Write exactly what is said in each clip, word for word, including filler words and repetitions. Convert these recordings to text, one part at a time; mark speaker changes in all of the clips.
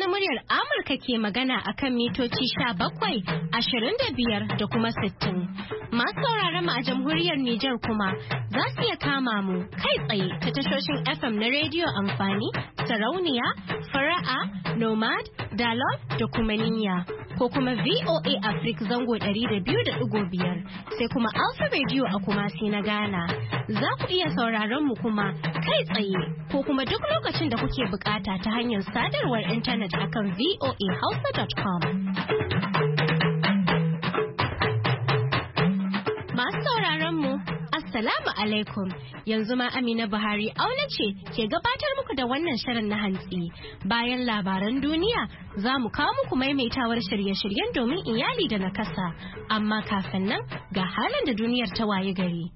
Speaker 1: na muryar Amurka ke magana akan mitoci sha bakwai, ashirin da biyar da kuma sittin. Masu sauraron mu a jamhuriyar Nijar kuma za su iya kama mu kai tsaye ta tashoshin F M na rediyo amfani, sarauniya, fara'a, nomad, dalol da kuma niyya. Ko kuma V O A Africa zango ɗari da biyu da ɗigo biyar sai kuma Alpha Radio a Kumasi na Ghana. Za ku iya sauraron mu kuma kai tsaye ko kuma duk lokacin da kuke bukata ta hanyar sadarwar intanet akan v o a hausa dot com. Masu sauraron mu Assalamu alaikum, yanzu ma Amina Buhari auna ce ke gabatar muku da wannan shirin na hantsi. Bayan labaran duniya za mu kawo muku maimaitawar shirye-shiryen domin iyali da nakasa. Amma kafin nan ga halin da duniyar ta waye gari.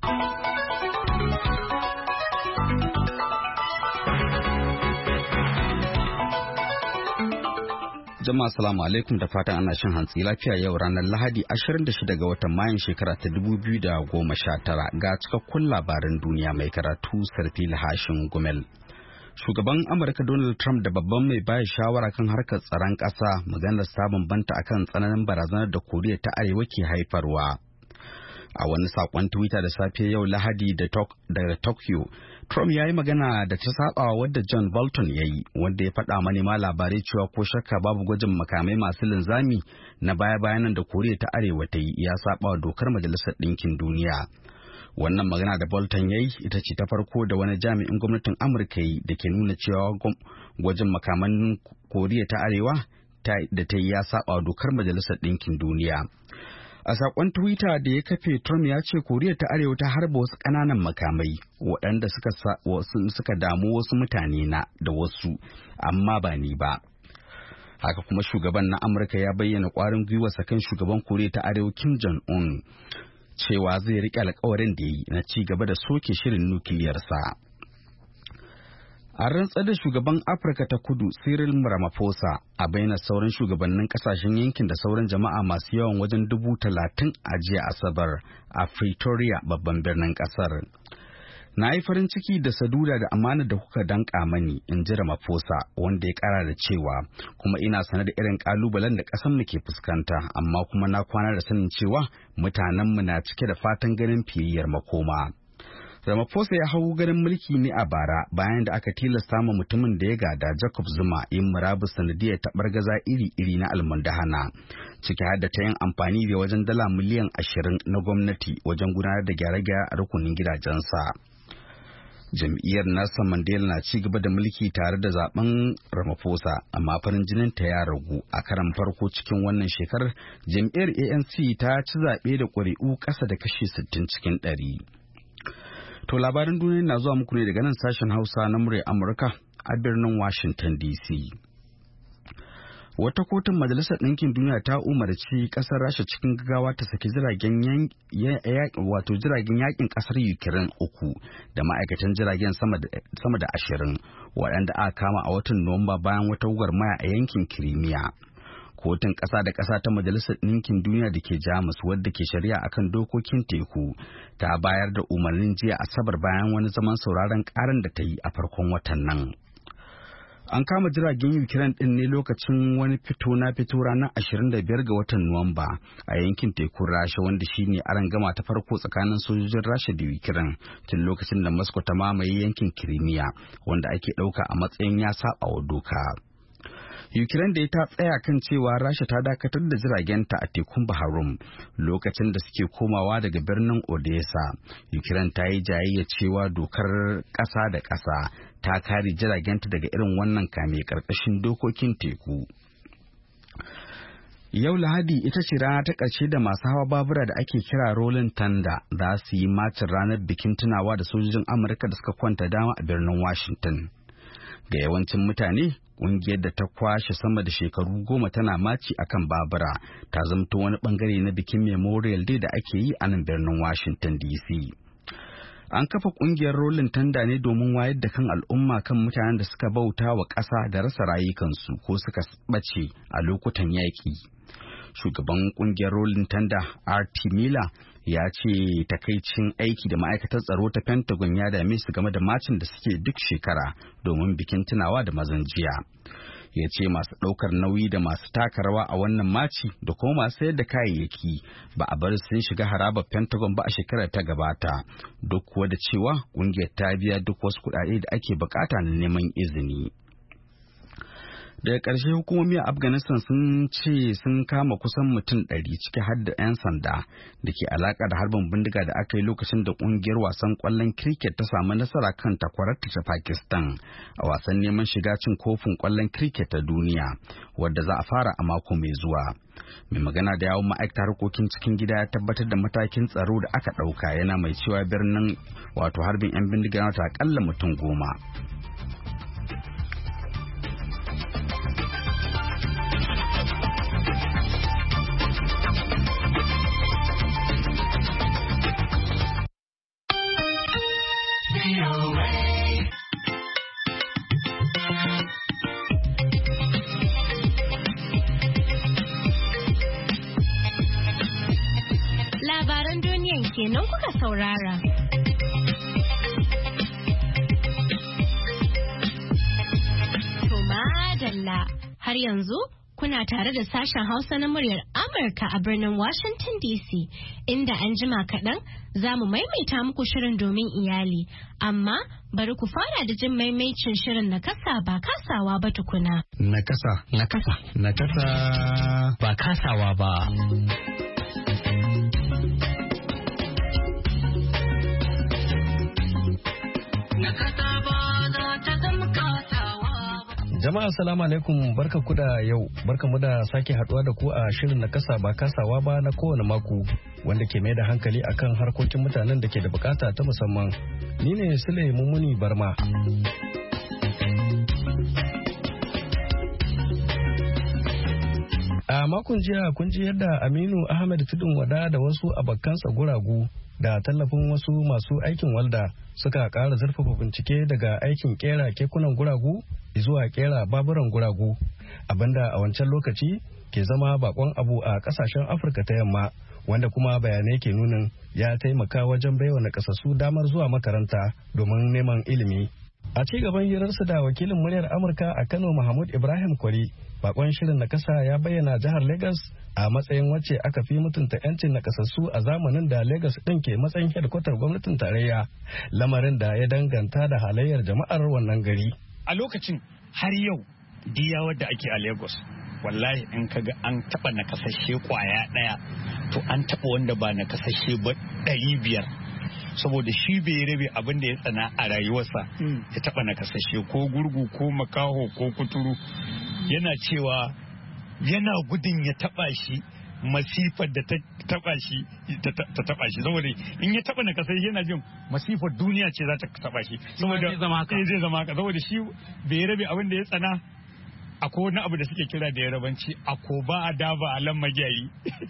Speaker 2: Jama'a salamu alaikum da fatan ana shan hantsi lafiya yau ranar Lahadi ashirin da shida ga watan Mayun shekara ta dubu biyu da goma sha tara ga cikakkun labaran duniya mai karatu Sarfil Hashin Gumel. Shugaban Amurka Donald Trump da babban mai bayar shawara kan harkar tsaron ƙasa maganar ta bambanta akan tsananin barazanar da Koriya ta Arewa ke haifarwa. A wani sakon Twitter da safe yau Lahadi daga Tokyo, Trump ya yi magana da ta sabawa wadda John Bolton ya yi, wanda ya faɗa manema labarai cewa ko shakka babu gwajin makamai masu linzami na baya-bayanan da Koriya ta Arewa ta yi ya sabawa dokar Majalisar Ɗinkin Duniya. Wannan magana da Bolton ya yi ita ce ta farko da wani jami'in gwamnatin Amurka yi da ke nuna cewa gwajin makaman Koriya ta Arewa da ta yi ya sabawa dokar Majalisar Ɗinkin Duniya. A sakon Twitter da ya kafe, Trump ya ce Koriya ta Arewa ta harba wasu ƙananan makamai waɗanda suka, suka damu wasu mutane na da wasu, amma ba ni ba. Haka kuma shugaban na Amurka ya bayyana ƙwarin gwiwarsa kan shugaban Koriya ta Arewa Kim Jong-un cewa zai riƙe alƙawarin da ya yi na ci gaba da soke shirin nukiliyarsa. An rantsar da shugaban Afirka ta Kudu Cyril Ramaphosa a bayyana sauran shugabannin kasashen yankin da sauran jama'a masu yawan wajen dubu talatin a jiya Asabar a Pretoria babban birnin kasar. Na yi farin ciki da saduda da amana da kuka danka mani, in ji Ramaphosa, wanda ya kara da cewa kuma ina sanar da irin kalubalen da ƙasar mu ke fuskanta, amma kuma na kwana da sanin cewa mutanenmu na cike da fatan ganin fiyayyar makoma. Ramaphosa ya hau ganin mulki ne a bara bayan da aka tilasta ma mutumin da ya gada Jacob Zuma yin murabus sanadiyar taɓargaza iri-iri na almundahana, ciki har da ta yin amfani da wajen dala miliyan ashirin na gwamnati wajen gudanar da gyare-gyare a rukunin gidajensa. Jam'iyyar Nelson Mandela na ci gaba da mulki tare da zaben Ramaphosa, amma farin jinin ta ya ragu a karan farko cikin wannan shekarar. Jam'iyyar A N C ta ci zaɓe da ƙuri'u ƙasa da kashi sittin cikin ɗari. To labaran duniya na zuwa muku ne daga nan sashen Hausa na muryar Amurka a birnin Washington D C. Wata kotun Majalisar Ɗinkin Duniya ta umarci ƙasar Rasha cikin gaggawa ta saki jiragen wato jiragen yakin ƙasar Ukraine uku da ma'aikatan jiragen sama da ashirin waɗanda aka kama a watan Nuwamba bayan wata gwagwarmaya a yankin Crimea. Kotun ƙasa da ƙasa ta Majalisar Ɗinkin Duniya da ke Jamus wadda ke shari'a akan dokokin teku ta bayar da umarnin jiya Asabar bayan wani zaman sauraron ƙaran da ta yi a farkon watan nan. An kama jiragen Ukraine ɗin ne lokacin wani fito na fito ranar ashirin da biyar ga watan Nuwamba a yankin tekun Rasha, wanda shine arangama ta farko tsakanin sojojin Rasha da Ukraine tun lokacin da Moscow ta mamaye yankin Crimea, wanda ake ɗauka a matsayin ya saba wa doka. Ukraine da ta tsaya kan cewa Rasha ta dakatar da jiragenta a tekun Bahrum lokacin da suke komawa daga birnin Odessa. Ukraine ta yi jayayya cewa dokar ƙasa da ƙasa ta kare jiragenta daga irin wannan kame ƙarƙashin dokokin teku. Yau Lahadi ita ce rana ta ƙarshe da masu hawa babura da ake kira Rolling Thunder za su yi macin ranar bikin tunawa da sojojin Amurka da suka kwanta dama a birnin Washington. Ga yawancin mutane, ƙungiyar da ta kwashe sama da shekaru goma tana maci akan babura ta zamto wani bangare na bikin Memorial Day da ake yi a nan birnin Washington D C. An kafa ƙungiyar Rolling Thunder ne domin wayar da kan al'umma kan mutanen da suka bauta wa ƙasa da rasa rayukansu ko suka ɓace a lokutan yaƙi. Shugaban ƙungiyar Rolling Thunder R T Miller ya ce takaicin aiki da ma'aikatar tsaro ta Pentagon ya dame su game da macin da suke duk shekara domin bikin tunawa da mazan jiya. ya ce masu ɗaukar nauyi da masu taka rawa a wannan maci da kuma masu sayar da kayayyaki ba a bar sun shiga harabar Pentagon ba a shekarar ta gabata, duk kuwa da cewa ƙungiyar ta biya duk wasu kuɗaɗe da ake bukata na neman izini. Daga ƙarshe hukumomi a Afghanistan sun ce sun kama kusan mutum ɗari ciki har da 'yan sanda da ke alaƙa da harbin bindiga da aka yi lokacin da ƙungiyar wasan ƙwallon cricket ta samu nasara kan takwararta ta Pakistan a wasan neman shiga cin kofin ƙwallon cricket ta duniya wadda za a fara a mako mai zuwa. Mai magana da yawon ma'aikatar harkokin cikin gida ya tabbatar da matakin tsaro da aka ɗauka, yana mai cewa birnin wato harbin 'yan bindiga na ta akalla mutum goma.
Speaker 1: Labaran duniyan kenan kuka saurara. To madalla, har yanzu kuna tare da sashen Hausa na muryar Amurka a birnin Washington D C, inda an jima kaɗan za mu maimaita muku shirin domin iyali, amma bari ku fara da jin maimaicin shirin na kasa ba kasawa ba tukuna.
Speaker 3: Na kasa, na kasa, na kasa ba kasawa ba. Jama'a salamu alaikum, barka ku da yau, barka mu da sake haduwa da ku a shirin na kasa ba kasawa ba na kowane mako wanda ke mai da hankali akan harkokin mutanen da ke da bukata ta musamman. Ni ne Sule Mummuni Barma. A makon jiya kun ji yadda Aminu Ahmed Tudun Wada da wasu abokansa guragu da tallafin wasu masu aikin walda suka ƙara zurfafa bincike daga aikin kera kekunan guragu zuwa kera baburan guragu, abinda a wancan lokaci ke zama bakon abu a kasashen Afirka ta yamma, wanda kuma bayanai ke nunin ya taimaka wajen baiwa nakasassu damar zuwa makaranta domin neman ilimi. A ci gaban hirarsa da wakilin muryar Amurka a Kano Mahmud Ibrahim Kwari, bakon shirin nakasa ya bayyana jihar Lagos a matsayin wacce aka fi mutunta 'yancin nakasassu a zamanin da Lagos ɗin ke matsayin hedkwatar gwamnatin tarayya, lamarin da ya danganta da halayyar jama'ar wannan gari.
Speaker 4: A lokacin har yau diya wadda ake a Lagos, wallahi in kaga an taba nakasashe kwaya daya to an taba wanda ba nakasashe ba ɗari biyar, saboda shi bai rabe abin da ya tsana a rayuwarsa ya taba nakasashe ko gurgu ko makaho ko kuturu. Yana cewa yana gudun ya taba shi masifar da ta taba shi ta taba shi saboda in ya taba na kasar yana jin masifar duniya ce za ta taba shi saboda zai zama haka saboda shi bai rabe abin da ya tsana. Akwai wani abu da suke kira da yarabanci ako ba a daba a lan magiyayi.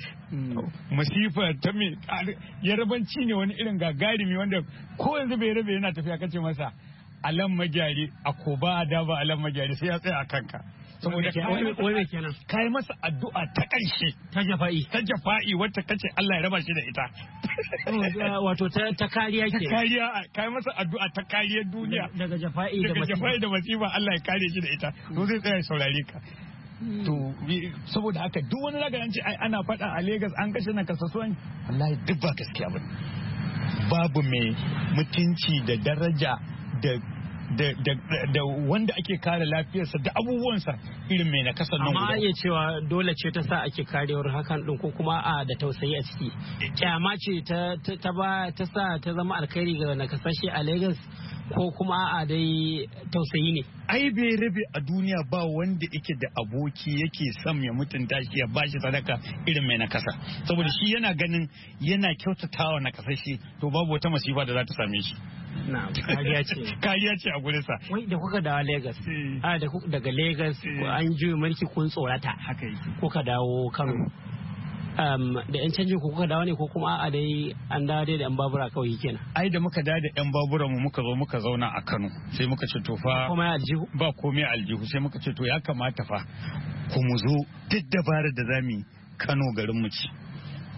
Speaker 4: Masifar ta me yarabanci ne wani irin gagarumi wanda ko yanzu bai rabe yana tafiya kace masa a lan magyari ako ba a daba a lan magyari sai ya tsaya a kanka. Saboda kai masa addu'a ta ƙarshe
Speaker 5: ta jafa'i
Speaker 4: ta jafa'i wacce kace Allah ya raba shi da ita,
Speaker 5: wato ta kariya ke
Speaker 4: ta kariya kai masa addu'a ta kariyar duniya
Speaker 5: daga jafa'i da
Speaker 4: masifa jafa'i da masifa Allah ya kare shi da ita, to zai tsaya saurare ka. To saboda haka duk wani zaka ce ai ana faɗa a Lagos an kashe na kasasuwan, wallahi duk ba gaskiya ba. Babu mai mutunci da daraja da Da, da, da wanda ake kare lafiyarsa da abubuwansa irin mai nakasar nan guda.
Speaker 5: Amma iya cewa dole ce ta sa ake karewar hakan din ko kuma a da tausayi a ciki. Kyama ce ta ta ba ta sa ta zama alkhairi ga nakasashe a Lagos ko kuma a dai tausayi ne.
Speaker 4: Ai bai rabe a duniya ba wanda yake da aboki yake son ya mutunta shi ya bashi sadaka irin mai nakasa, saboda shi yana ganin yana kyautatawa nakasashe to babu wata masifa da za ta same shi.
Speaker 5: Na kariya ce
Speaker 4: kariya ce a gurinsa.
Speaker 5: Wai da kuka dawo Lagos a da kuka daga Lagos an juyi mulki kun tsorata
Speaker 4: haka yake
Speaker 5: kuka dawo Kano. Um, da yan canjin ku kuka dawo ne ko kuma a dai an dawo dai da yan babura kawai kenan?
Speaker 4: Ai da muka dawo da yan babura mu muka zo muka zauna a Kano sai muka ce to fa
Speaker 5: komai aljihu
Speaker 4: ba komai aljihu sai muka ce to ya kamata fa ku mu zo duk dabarar da zamu Kano garin mu ci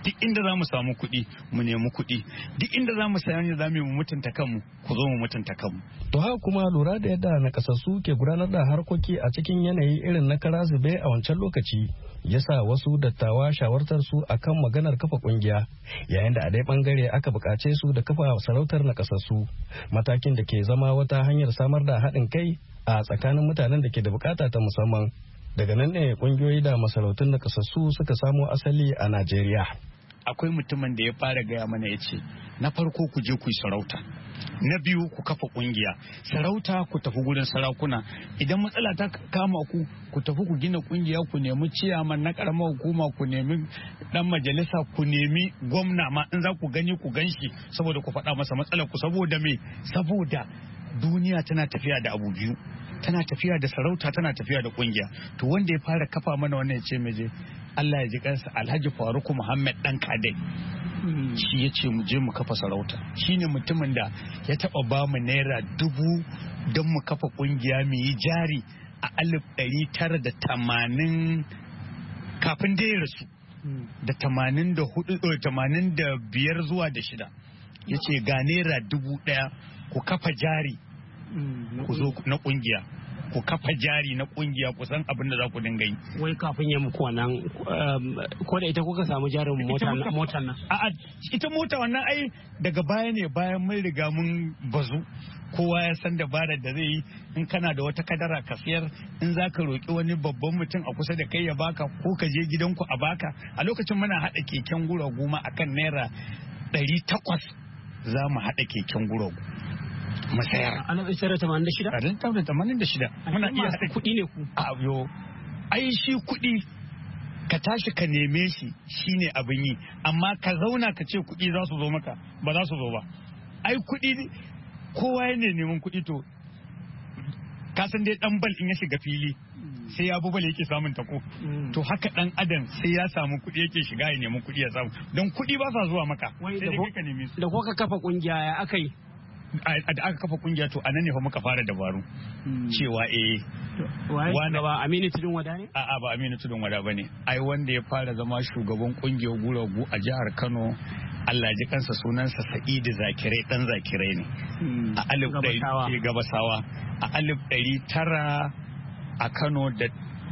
Speaker 4: duk inda za mu samu kuɗi mu nemi kuɗi, duk inda za mu sayan za mu mutunta kanmu ku zo mu mutunta kanmu.
Speaker 3: To haka kuma lura da yadda nakasassu ke gudanar da harkoki a cikin yanayi irin na kara zube a wancan lokaci yasa wasu dattawa shawartar su akan maganar kafa kungiya, yayin da a dai bangare aka bukace su da kafa sarautar nakasassu, matakin da ke zama wata hanyar samar da haɗin kai a tsakanin mutanen da ke da bukata ta musamman. Daga nan ne kungiyoyi da masarautun nakasassu suka samo asali a Najeriya.
Speaker 4: Akwai mutumin da ya fara gaya mana ya ce, na farko ku je ku yi sarauta, na biyu ku kafa kungiya. Sarauta ku tafi gurin sarakuna, idan matsala ta kama ku ku tafi ku gina kungiya, ku nemi ciyaman na karamar hukuma, ku nemi dan majalisa, ku nemi gwamna ma in za ku gani ku ganshi, saboda ku faɗa masa matsalar ku. Saboda me? Saboda duniya tana tafiya da abu biyu, tana tafiya da sarauta, tana tafiya da kungiya. To wanda ya fara kafa mana wannan ya ce meje Allah ya ji kansa Alhaji Faruku Muhammad dan Kadai, shi ya ce mu je mu kafa sarauta. Shine mutumin da ya taba ba mu naira dubu don mu kafa kungiya mu yi jari a alif ɗari tara da tamanin kafin da ya rasu da tamanin da hudu tamanin da biyar zuwa da shida. Ya ce ga naira dubu ɗaya ku kafa jari ku zo na kungiya, ku kafa jari na kungiya, ku san abin da za ku dinga yi.
Speaker 5: Wai kafin ya muku wannan ko da ita kuka samu jarin motar nan?
Speaker 4: A'a, ita mota wannan ai daga baya ne, bayan mun riga mun bazu, kowa ya san dabarar da zai yi. In kana da wata kadara ka siyar, in za ka roƙi wani babban mutum a kusa da kai ya baka, ko ka je gidanku a baka. A lokacin muna haɗa keken guragu ma akan naira ɗari takwas za mu haɗa keken guragu masayar.
Speaker 5: A nan ishirin tamanin da shida?
Speaker 4: A nan tamanin tamanin da shida. Muna iya haɗa
Speaker 5: kuɗi ne ku?
Speaker 4: A yo, ai shi kuɗi ka tashi ka neme shi shine abin yi, amma ka zauna ka ce kuɗi za su zo maka, ba za su zo ba. Ai kuɗi kowa ya ne neman kuɗi, to ka san dai dan bal in ya shiga fili sai ya bubale yake samun tako. To haka dan adam sai ya samu kuɗi yake shiga ya nemi kuɗi ya samu, don kuɗi ba sa zuwa maka. Sai dai ka neme su.
Speaker 5: Da kuka kafa kungiya ya aka yi?
Speaker 4: Da aka kafa kungiya to anan ne fa muka fara dabaru cewa eh
Speaker 5: wanda ba Aminu Tudun Wada ne?
Speaker 4: A'a, ba Aminu Tudun Wada bane. Ai wanda ya fara zama shugaban kungiyar guragu a jihar Kano, Allah ji kansa, sunansa Sa'idu Zakirai, dan Zakirai ne. A alif ɗari gabasawa a alif ɗari tara a Kano da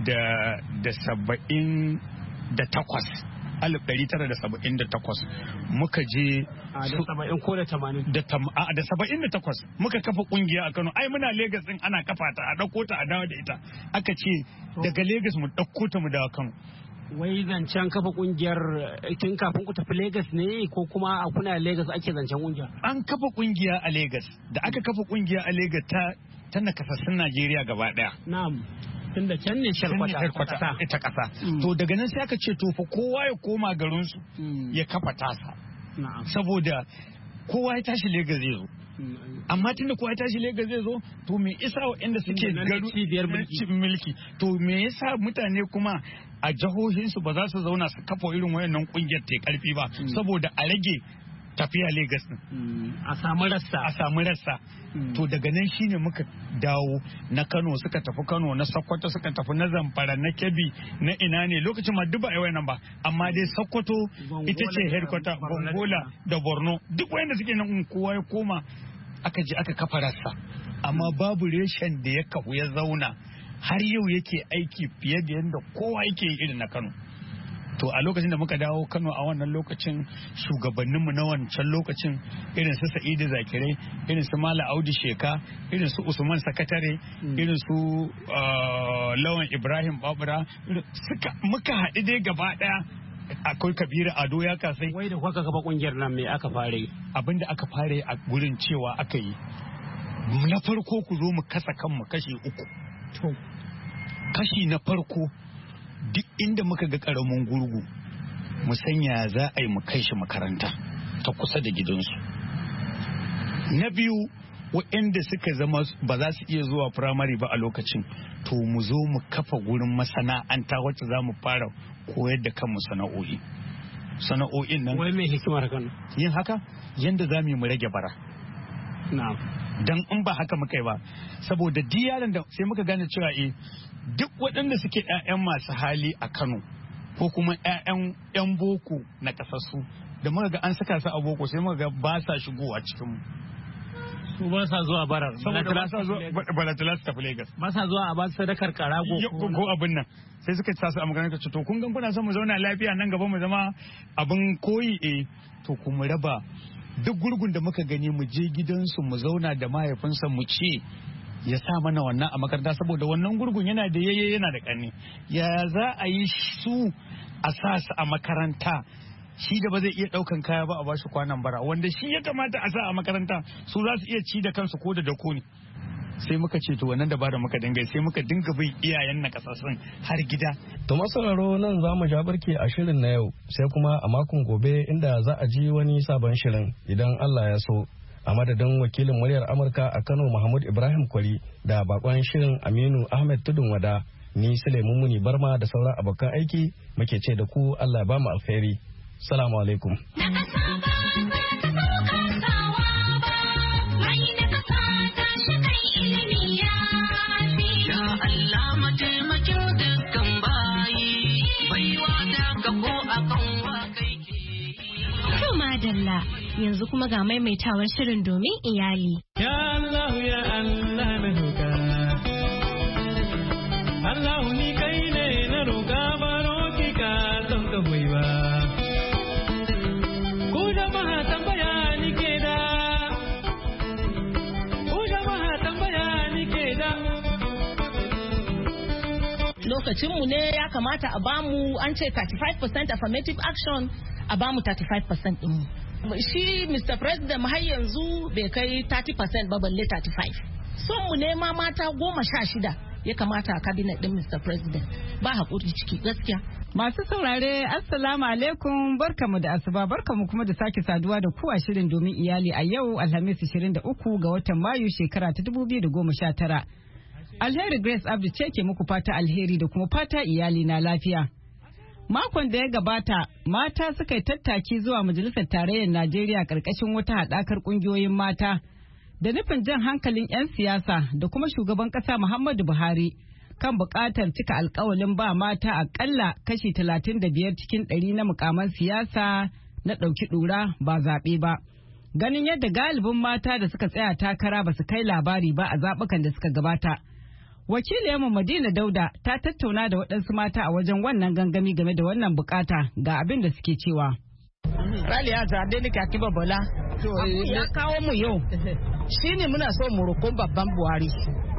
Speaker 4: da saba'in da takwas. alif ɗari tara da saba'in da takwas muka je
Speaker 5: da saba'in ko da tamanin
Speaker 4: da da saba'in da takwas muka kafa kungiya a Kano. Ai muna Legas din ana kafa ta, a ɗauko ta a dawo da ita. Aka ce daga Legas mu ɗauko ta mu dawo Kano.
Speaker 5: Wai zancen kafa kungiyar tun kafin ku tafi Legas ne, ko kuma a kuna Legas ake zancen kungiya?
Speaker 4: An kafa kungiya a Legas. Da aka kafa kungiya a Legas ta ta nakasassun Najeriya gaba daya.
Speaker 5: Na'am. Tunda can ne sharkwata
Speaker 4: ita kasa. To daga nan sai aka ce to fa kowa ya koma garin su ya kafa tasa. Saboda kowa ya tashi Legas zai zo. Amma tunda kowa ya tashi Legas zai zo, to me yasa waɗanda suke garu cibiyar mulki, to me yasa mutane kuma a jihohinsu ba za su zauna su kafa irin wayannan kungiyar ta karfi ba, saboda a rage tafiya Legas din,
Speaker 5: a samu rassa
Speaker 4: a samu rassa. To daga nan shine muka dawo na Kano, suka tafi Kano, na Sokoto suka tafi, na Zamfara, na Kebbi, na ina ne lokacin ma duk ba ai wayannan ba, amma dai Sokoto ita ce headquarter, Gongola da Borno, duk wayanda suke nan kowa ya koma aka je aka kafa rassa. Amma babu reshen da ya kafu ya zauna har yau yake aiki fiye da yadda kowa yake irin na Kano. To a lokacin da muka dawo Kano a wannan lokacin, shugabanninmu na wancan lokacin irin su Sa'idu Zakirai, irin su Mala Audu Sheka, irin su Usman Sakatare, irin su Lawan Ibrahim Babura, suka muka haɗu dai gaba ɗaya. Akwai Kabiru Ado ya kasai.
Speaker 5: Wai da kuka kafa kungiyar nan me aka fare?
Speaker 4: Abinda aka fare a gurin cewa aka yi, na farko ku zo mu kasa kanmu kashi uku. Kashi na farko, duk inda muka ga karamin gurgu mu sanya za a yi mu kai shi makaranta ta kusa da gidansu. Na biyu, waɗanda suka zama ba za su iya zuwa firamare ba a lokacin, to mu zo mu kafa gurin masana'anta wacce za mu fara koyar da kanmu sana'o'i. Sana'o'in nan,
Speaker 5: wai mai hikimar kan
Speaker 4: yin haka yanda za mu yi mu rage bara.
Speaker 5: Na'am.
Speaker 4: Dan in ba haka muka yi ba, saboda diyaran da sai muka gane cewa eh duk waɗanda suke ƴaƴan masu hali a Kano ko kuma ƴaƴan ƴan boko na kasassu da muka ga an saka su a boko sai muka ga ba sa shigowa cikin mu
Speaker 5: su ba sa zuwa barar
Speaker 4: saboda ba sa zuwa baratala su tafi Lagos
Speaker 5: ba sa zuwa a ba su sadakar karago
Speaker 4: ko abin nan sai suka sa su a magana ce to kun ga kuna son mu zauna lafiya nan gaba mu zama abin koyi eh to kuma raba duk gurgun da muka gani mu je gidansu mu zauna da mahaifinsa mu ce ya sa mana wannan a makaranta saboda wannan gurgun yana da yayye yana da ƙanni ya za a yi su a sa su a makaranta shi da ba zai iya ɗaukan kaya ba a bashi kwanan bara wanda shi ya kamata a sa a makaranta su za su iya ci da kansu ko da dako ne sai muka ce to wannan dabara muka dinga sai muka dinga bin iyayen na kasashen har gida.
Speaker 3: To masararo nan za mu ja barke a shirin na yau sai kuma a makon gobe inda za a ji wani sabon shirin idan Allah ya so. A madadin wakilin muryar Amurka a Kano Mahmud Ibrahim Kwari da bakon shirin Aminu Ahmed Tudun Wada ni Suleiman Muni Barma da sauran abokan aiki muke ce da ku Allah ba mu alkhairi. Salamu alaikum.
Speaker 1: Madalla yanzu kuma ga maimaitawar shirin domin iyali.
Speaker 6: Ya Allah ya Allah na roƙa. Allah ni kai ne na roƙa baro ki ka don ka ba. Ku jama'a tambaya ni ke da. Ku jama'a tambaya ni ke da.
Speaker 7: Lokacinmu ne ya kamata a bamu an ce thirty-five percent affirmative action a bamu thirty-five percent ɗinmu. Shi Mister President har yanzu bai kai thirty percent ba balle thirty-five. Son mu nema mata goma sha shida ya kamata a cabinet ɗin Mister President. Ba haƙuri ciki gaskiya.
Speaker 8: Masu saurare Assalamu alaikum barkamu da asuba barkamu kuma da sake saduwa da ku a shirin domin iyali a yau Alhamis ashirin da uku ga watan Mayu shekara ta dubu biyu da goma sha tara. Alheri Grace Abdu ce ke muku fata alheri da kuma fata iyali na lafiya. Makon da ya gabata, mata suka yi tattaki zuwa Majalisar Tarayyar Najeriya ƙarƙashin wata haɗakar ƙungiyoyin mata da nufin jan hankalin 'yan siyasa da kuma shugaban ƙasa Muhammadu Buhari kan buƙatar cika alƙawalin ba mata aƙalla kashi talatin da biyar cikin ɗari na mukaman siyasa na ɗauki ɗura ba zaɓe ba. Ganin yadda galibin mata da suka tsaya takara ba su kai labari ba a zaɓukan da suka gabata. Wakiliyarmu Madina Dauda ta tattauna da waɗansu mata a wajen wannan gangami game da wannan bukata ga abin da suke cewa.
Speaker 7: Raliya zaɓe ni kaki Bola. Ya kawo mu yau. Shi ne muna so mu roƙon babban Buhari.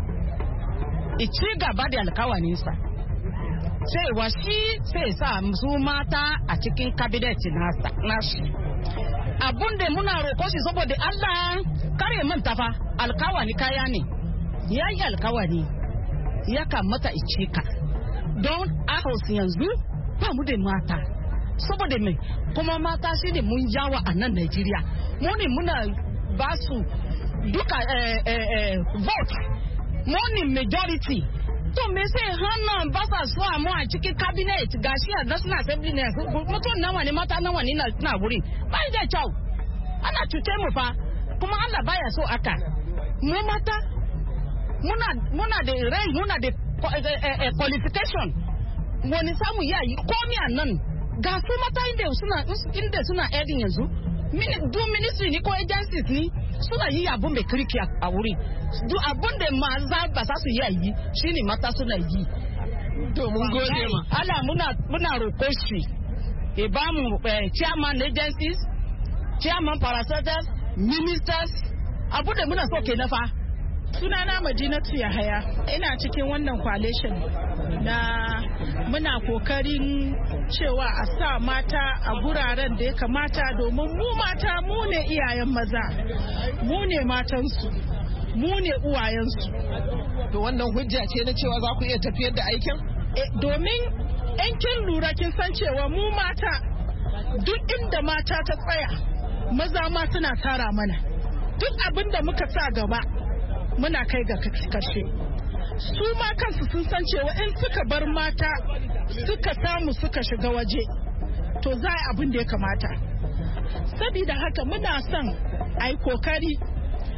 Speaker 7: Ici gaba da alkawarinsa. Sai wa shi sai sa su mata a cikin kabinet nasa nashi. Abun da muna roƙo shi saboda Allah kare manta fa alkawari kaya ne. Yayi alkawari. Ya kamata ice ka don a hausa yanzu ba mu da mata saboda mai kuma mata shi ne mun yawa a nan Najeriya mu ne muna ba su duka eh, eh, eh, vote mu ne majority to me sai hana ba sa so a mu a cikin cabinet gashi a national assembly ne mutum nawa ne mata nawa ne na wuri ba da kyau ana cuce mu fa kuma Allah baya so aka mu mata muna muna da rai muna da qualification wani samu ya yi komi a nan ga su mata inda suna inda suna edin yanzu do ministry ni ko agencies ni suna yi abun bai kirki a wuri do abun da maza ba sa su yi shine mata suna yi
Speaker 8: to mun gode ma
Speaker 7: Allah muna muna roƙo shi e ba mu chairman agencies chairman parastatals ministers abu da muna so ke nafa.
Speaker 9: Sunana Madinatu Yahaya, ina cikin wannan coalition na muna kokarin cewa a sa mata a guraren da ya kamata domin mu mata mu ne iyayen maza, mu ne matansu, mu ne uwayensu.
Speaker 8: To wannan hujja ce na cewa za ku iya tafiyar da aikin?
Speaker 9: E, domin in kin lura kin san cewa mu mata duk inda mata ta tsaya maza ma suna tara mana. Duk abin da muka sa gaba muna kai ga karshe su ma kansu sun san cewa in suka bar mata suka samu suka shiga waje to za a abin da ya kamata. Sabida haka muna son a yi kokari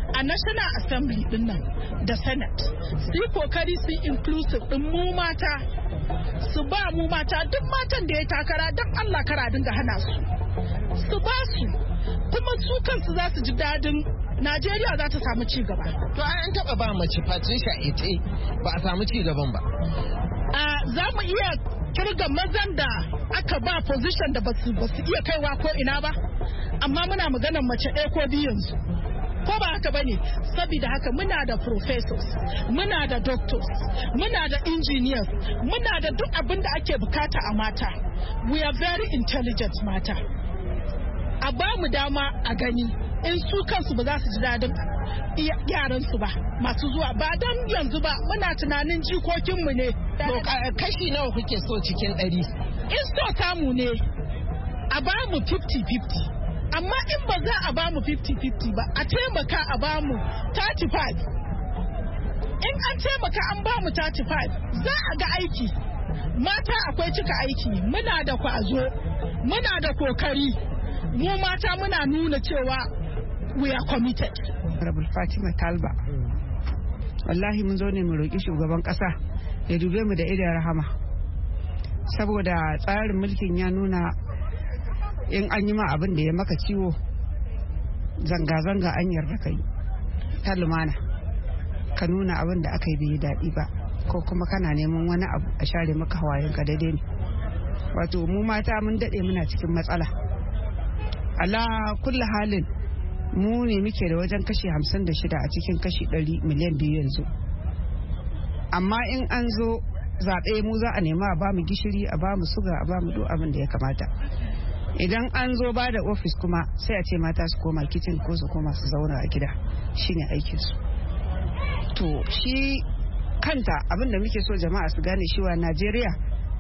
Speaker 9: a National Assembly din nan da Senate su yi kokari su inclusive din mu mata, su ba mu mata duk matan da ya takara don Allah kara dinga hana su su ba su, kuma su kansu za su ji dadin Najeriya za ta samu ci gaba.
Speaker 10: To an taba ba mace Patricia Ete ba a samu ci gaban ba.
Speaker 9: A za mu iya kirga mazan da aka ba position da ba su iya kaiwa ko ina ba, amma muna maganar mace ɗaya ko biyu yanzu. Ko ba haka bane, saboda haka muna da professors, muna da doctors, muna da engineers, muna da duk abin da ake bukata a mata. We are very intelligent mata. A ba mu dama a gani in su kansu ba za su ji dadin yaran su ba masu zuwa ba dan yanzu ba, muna tunanin jikokinmu ne.
Speaker 10: To kashi nawa kuke so cikin ɗari?
Speaker 9: In so samu ne a ba mu fifty fifty, amma in ba za a ba mu fifty fifty ba, a taimaka a ba mu thirty-five. In an taimaka an ba mu thirty-five za a ga aiki. Mata akwai cika aiki, muna da kwazo, muna da kokari, mu mata muna nuna cewa we are committed.
Speaker 11: Honorable Fatima Talba, wallahi mun zo ne mu roƙi shugaban ƙasa ya dube mu da idan rahama, saboda tsarin mulkin ya nuna in an yi ma abin da ya maka ciwo zanga-zanga an yarda kai ta lumana, ka nuna abin da aka yi bai daɗi ba, ko kuma kana neman wani abu a share maka hawayenka daidai ne. Wato mu mata mun daɗe muna cikin matsala, ala kulli halin mu ne muke da wajen kashi hamsin da shida a cikin kashi ɗari miliyan biyu yanzu, amma in an zo zaɓe mu za a nema a bamu gishiri, a bamu suga, a bamu duk abin da ya kamata. Idan an zo ba da ofis kuma sai a ce mata su koma kicin ko su koma su zauna a gida, shine aikinsu. To shi kanta abin da muke so jama'a su gane cewa Najeriya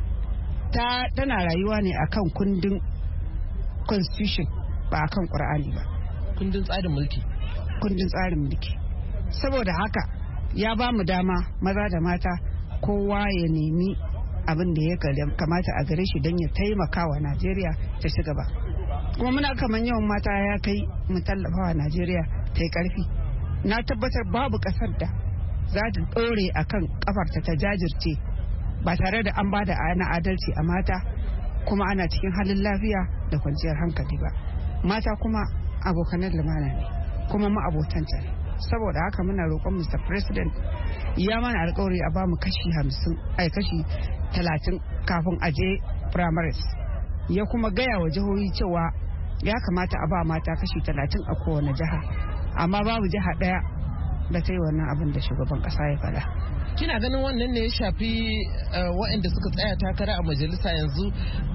Speaker 11: ta tana rayuwa ne akan kundin constitution ba akan Qur'ani ba.
Speaker 10: Kundin tsarin mulki.
Speaker 11: Kundin tsarin mulki. Saboda haka ya ba mu dama maza da mata kowa ya nemi abin da ya kamata a gare shi don ya taimaka wa Najeriya ta ci gaba. Kuma muna kaman yawan mata ya kai mu tallafa wa Najeriya ta yi karfi. Na tabbatar babu kasar da za ta ɗore a kan kafarta ta jajirce ba tare da an ba da ana adalci a mata, kuma ana cikin halin lafiya da kwanciyar hankali ba. Mata kuma abokanan lumana ne, kuma ma'abotanta ne. Saboda haka muna roƙon Mister President ya mana alƙawari a bamu kashi hamsin ai kashi talatin kafin a je primaries, ya kuma gaya wa jihohi cewa ya kamata a ba mata kashi talatin a kowane jiha, amma babu jiha ɗaya da ta yi wannan abin da shugaban ƙasa ya faɗa.
Speaker 10: Kina ganin wannan ne ya shafi waɗanda suka tsaya takara a majalisa yanzu?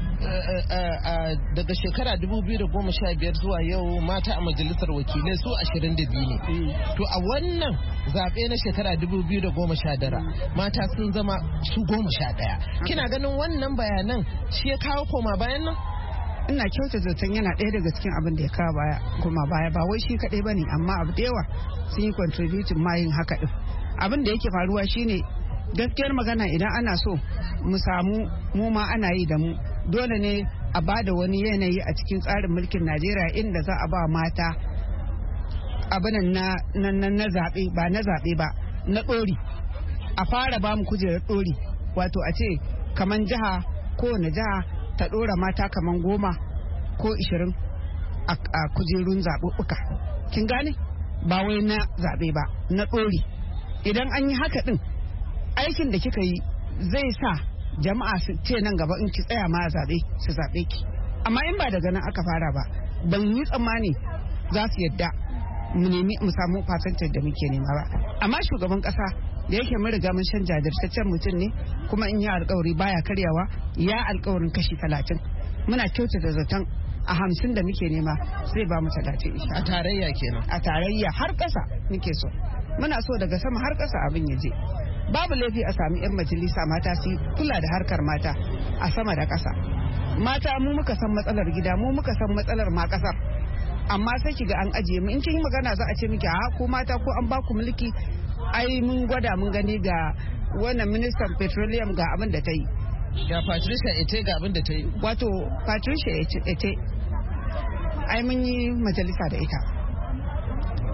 Speaker 10: Daga shekara dubu biyu da goma sha biyar zuwa yau mata a majalisar wakilai su ashirin da biyu ne. To a wannan zaɓe na shekara dubu biyu da goma sha tara mata sun zama su goma sha ɗaya. Kina ganin wannan bayanan shi ya kawo koma bayan nan?
Speaker 11: Ina kyauta zaton yana ɗaya daga cikin abin da ya kawo baya koma baya, ba wai shi kaɗai ba ne, amma abu da yawa sun yi contributing ma yin haka ɗin. Abin da yake faruwa shine gaskiyar magana, idan ana so mu samu mu ma ana yi da mu, dole ne a ba da wani yanayi a cikin tsarin mulkin Najeriya inda za a ba mata abin na na na zaɓe, ba na zaɓe ba na ɗori, a fara ba mu kujerar ɗori, wato a ce kaman jiha, kowane jiha ta ɗora mata kaman goma ko ishirin a kujerun zaɓuɓɓuka. Kin gane? Ba wai na zaɓe ba, na ɗori. Idan an yi haka ɗin, aikin da kika yi zai sa jama'a su ce nan gaba in ki tsaya ma a zaɓe su zaɓe ki. Amma in ba daga nan aka fara ba, ban yi tsammani za su yadda mu nemi mu samu fasantar da muke nema ba. Amma shugaban ƙasa da yake mun riga mun shan jajirtaccen mutum ne, kuma in yi alkawari baya karyawa, ya alkawarin kashi talatin. Muna kyautata zaton a hamsin da muke nema zai ba mu talatin isha.
Speaker 10: A tarayya kenan.
Speaker 11: A tarayya har ƙasa muke so. Muna so daga sama har ƙasa abin ya je. Babu laifi a sami 'yan majalisa mata su kula da harkar mata a sama da ƙasa. Mata mu muka san matsalar gida, mu muka san matsalar ma ƙasar. Amma sai kiga an ajiye mu, in kin yi magana za a ce miki a ko mata ko an ba ku mulki, ai mun gwada mun gani ga wannan ministan petroleum ga abin da ta yi.
Speaker 10: Ga Patricia Ete ga abin da ta yi.
Speaker 11: Wato Patricia Ete ai mun yi majalisa da ita.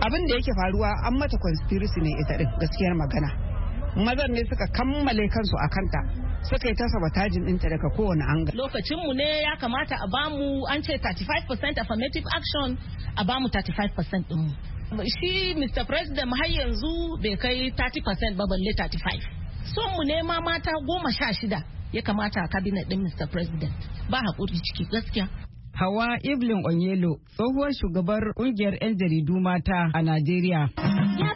Speaker 11: abin da yake faruwa an mata conspiracy ne ita din gaskiyar magana. Mazan ne suka kammale kansu a kanta suka yi ta sabotajin ɗinta daga kowane anga.
Speaker 7: Lokacinmu ne ya kamata a bamu an ce thirty-five percent affirmative action a bamu thirty-five percent ɗinmu. Shi Mister President har yanzu bai kai thirty percent ba balle thirty-five. Son mu ne ma mata goma sha shida ya kamata a cabinet ɗin Mister President. Ba haƙuri ciki gaskiya.
Speaker 8: Hawa Evelyn Onyelo, tsohuwar shugabar kungiyar 'yan jaridu mata a Najeriya. Ya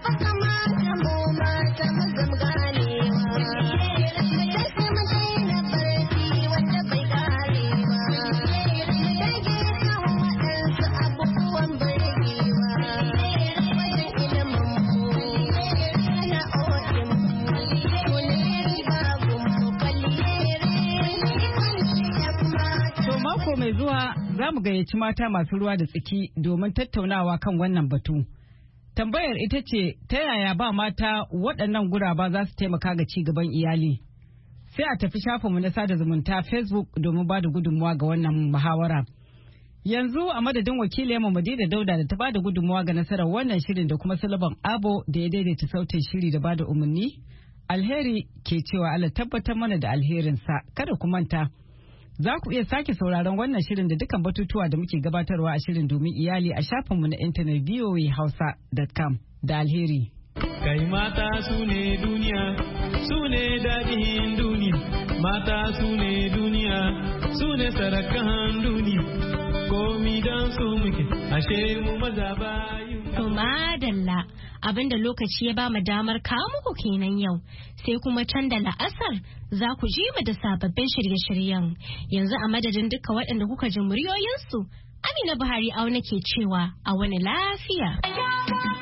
Speaker 8: mai zuwa za mu gayyaci mata masu ruwa da tsaki domin tattaunawa kan wannan batu. Tambayar ita ce ta yaya ba mata waɗannan guraba za su taimaka ga ci gaban iyali. Sai a tafi shafinmu na sada zumunta Facebook domin ba da gudunmuwa ga wannan muhawara. Yanzu a madadin wakiliyarmu Madina Dauda da ta ba da gudunmuwa ga nasarar wannan shirin da kuma Salaban Abo da ya daidaita sautin shiri da ba da umarni. Alheri ke cewa Allah tabbatar mana da alherinsa. Kada ku manta. Za ku iya sake sauraron wannan shirin da dukkan batutuwa da muke gabatarwa a shirin domin iyali a shafinmu na intanet v o a hausa dot com da alheri.
Speaker 6: Kai mata su ne duniya, su ne daɗin duniya, mata su ne duniya, su ne sarakan duniya, komi don su muke, ashe mu maza bayu.
Speaker 1: To madalla. Abinda lokaci ya ba mu damar kawo muku kenan yau sai kuma can da la'asar za ku ji mu da sababbin shirye-shiryen yanzu a madadin duka waɗanda kuka ji muryoyinsu Amina Buhari auna ke cewa a wani lafiya.